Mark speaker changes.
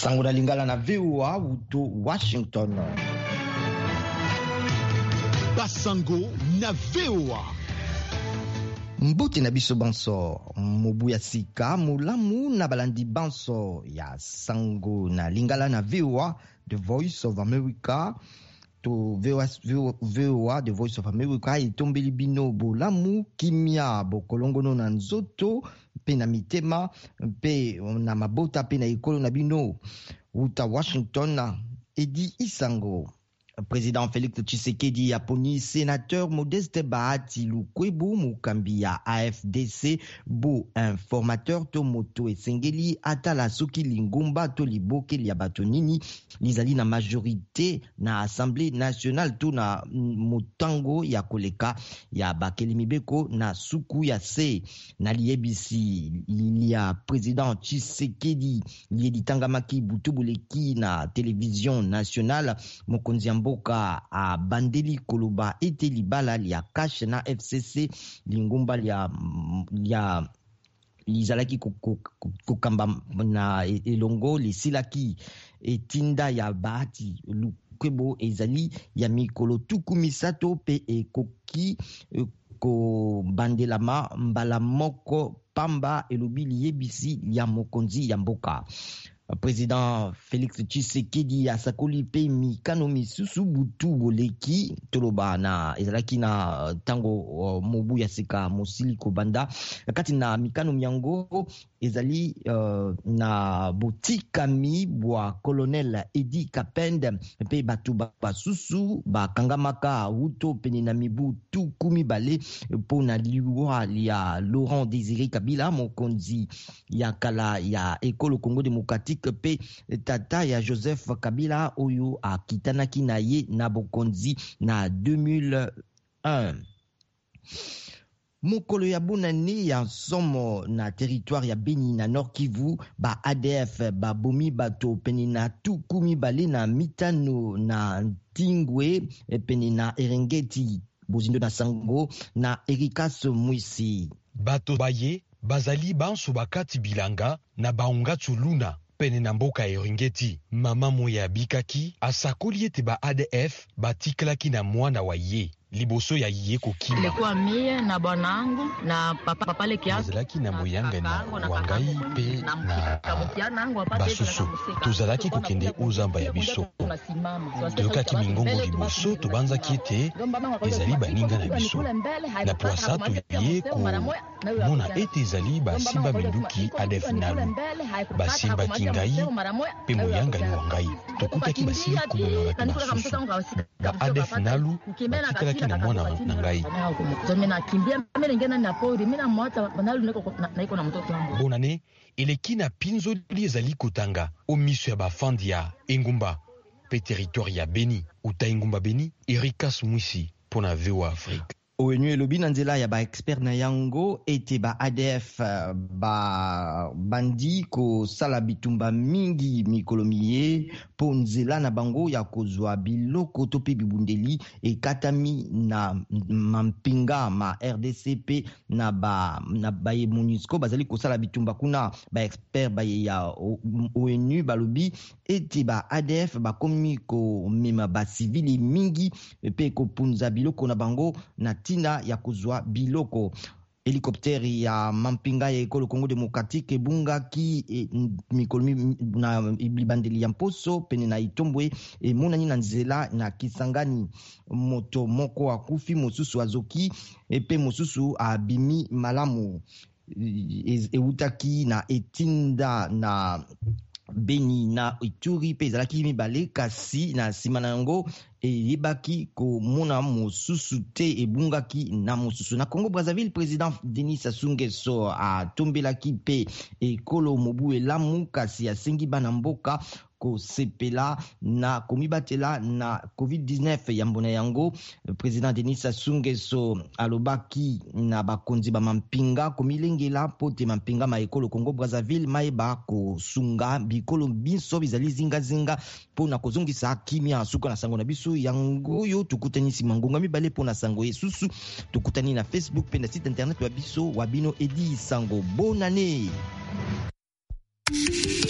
Speaker 1: Sango na lingala na VOA uto Washington.
Speaker 2: Basango na VOA.
Speaker 1: Mbuti na biso banso mobu ya sika mulamu na balandi banso ya sango na lingala na VOA, The Voice of America. To VOA, The Voice of America, itombeli bino bolamu kimia bokolongono na nzoto pe na mitema pe na mabota pe na ekolo na bino uta Washington na Edi Isango. Président Félix Tshisekedi aponi sénateur Modeste Bahati Lukwebo mukambi ya AFDC bo informateur to moto esengeli atala soki lingomba to libokeli ya bato nini lizali na majorité na Assemblée nationale to na motango ya koleka ya bakeli mibeko na suku ya se na liebisi ya Président Tshisekedi lieditangamaki butubuleki na télévision nationale mokonzi mboka a bandeli koloba ete libala lia cash na FCC lingumba lia lizalaki kokamba na elongo lisilaki etinda ya Bahati Lukwebo ezali ya mikolo tuku misato pe ekoki ko bandelama mbala moko pamba elobi liyebisi ya mokonzi ya mboka. Président Félix Tshisekedi asakoli pe mikano misusu butu boleki toloba na ezalaki na tango mobu ya sika mosili kobanda kati na mikano miango ezali na botikami bwa colonel Edi Kapende pe batu basusu bakangamaka uto pene na mibu tukumi bale pona liwa ya Laurent Désiré Kabila mokonzi ya kala ya ekolo Congo démocratique pe tata ya Joseph Kabila oyo akitanaki na ye na bokonzi na 2001. Mokolo ya bonane ya somo na territoire ya Beni na Nord Kivu ba ADF ba bomi bato pene na tukumi bale na mitano na Tingwe pene na Erengeti bozindo na Sango na Erikas Mwisi.
Speaker 3: Bato baye bazali banso bakati bilanga na baunga tsuluna pene na mboka Erengeti. Mama moya bikaki asakoli ete ba ADF batiklaki na mwana wa ye liboso ya ye kokima.
Speaker 4: Ilikuwa mie na bwanangu na papa leki yake.
Speaker 3: Tuzalaki na moyanga na wangai pe na basusu. Tuzalaki kokende uzamba ya biso. Toyokaki mingongo liboso tobanza kiete ezali baninga na biso. Na poasa tuye ko mona ete ezali basimba minduki ADF nalu. Basimba kingai pe moyanga ni wangai. Tokutaki basili kumonanga na susu. Ba ADF nalu batikala na mwana na ngai. Bonane eleki na pinzo ezali kotanga omiso ya bafandi ya Engumba pe territoire ya Beni uta Engumba Beni. Erikas Mwisi pona VOA Afrique.
Speaker 1: ONU elobi na nzela ya ba expert na yango ete ba ADF ba bandi ko sala bitumba mingi mikolo miye po nzela na bango ya kozwa biloko to pe bibundeli ekatami na mampinga ma RDCP na ba MONUSCO bazali ko sala bitumba kuna ba expert ba ya ONU balobi ete ba ADF ba komi ko mema ba civili mingi pe ko punza biloko na bango na tina ya kuzwa biloko. Helikopteri ya mampinga ya ekolo Congo démocratique ebungaki mikolo na ibandeli ya mposo pene na Itombwe emonani na nzela na Kisangani. Moto moko akufi mosusu azoki pe mosusu abimi malamu eutaki na etinda na Beni na Ituri pe ezalaki mibale kasi na nsima na yango eyebaki komona mosusu te ebungaki na mosusu. Na Congo Brazzaville, président Denis Sassou Nguesso atombelaki pe ekolo mobu elamu kasi asengi bana mboka kosepela na komibatela na COVID-19 yambona yango. Président Denis Sassou Nguesso alobaki na bakonzi ba mampinga komilengela pote mampinga ma ekolo Congo Brazzaville maeba kosunga bikolo biso bizali zinga pona kozongisa kimia suka na sango na biso yango yo tukutani simangonga mibale pona sango yesusu tukutani na Facebook pe na site internet wa biso wabino Edi Sango. Bonne année.